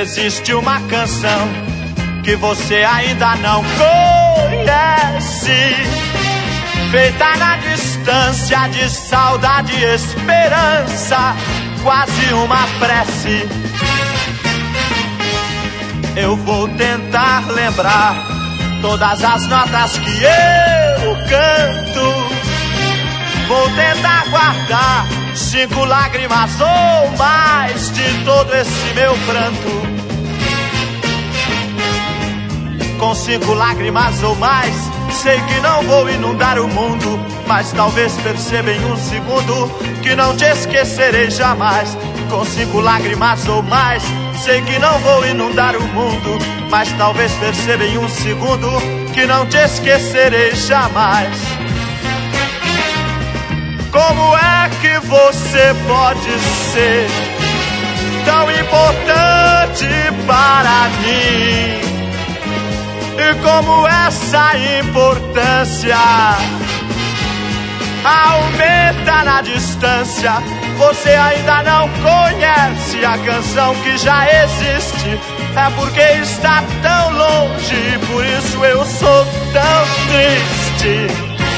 existe uma canção que você ainda não conhece, feita na distância de saudade e esperança, quase uma prece. Eu vou tentar lembrar todas as notas que eu canto. Vou tentar guardar 5 lágrimas ou mais de todo esse meu pranto. Com 5 lágrimas ou mais, sei que não vou inundar o mundo, mas talvez perceba em um segundo que não te esquecerei jamais. Com 5 lágrimas ou mais, sei que não vou inundar o mundo, mas talvez perceba em um segundo que não te esquecerei jamais. Como é que você pode ser tão importante para mim? E como essa importância aumenta na distância, você ainda não conhece a canção que já existe. É porque está tão longe e por isso eu sou tão triste.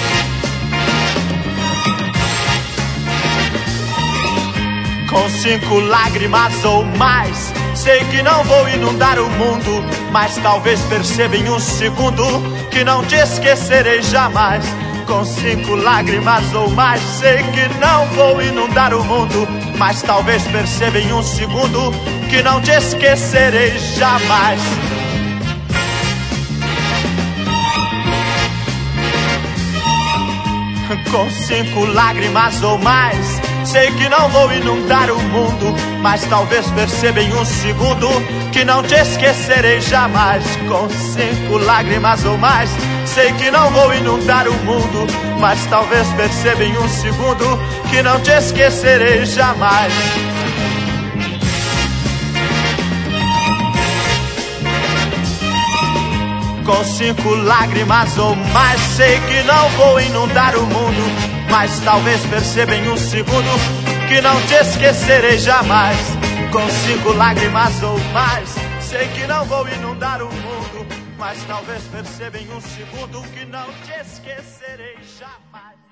Com 5 lágrimas ou mais, sei que não vou inundar o mundo, mas talvez perceba em um segundo que não te esquecerei jamais. Com 5 lágrimas ou mais, sei que não vou inundar o mundo, mas talvez perceba em um segundo que não te esquecerei jamais. Com 5 lágrimas ou mais, sei que não vou inundar o mundo, mas talvez perceba em um segundo que não te esquecerei jamais. Com 5 lágrimas ou mais, sei que não vou inundar o mundo, mas talvez perceba em um segundo que não te esquecerei jamais. Com 5 lágrimas ou mais, sei que não vou inundar o mundo, mas talvez perceba em um segundo que não te esquecerei jamais. Com 5 lágrimas ou mais, sei que não vou inundar o mundo, mas talvez perceba em um segundo que não te esquecerei jamais.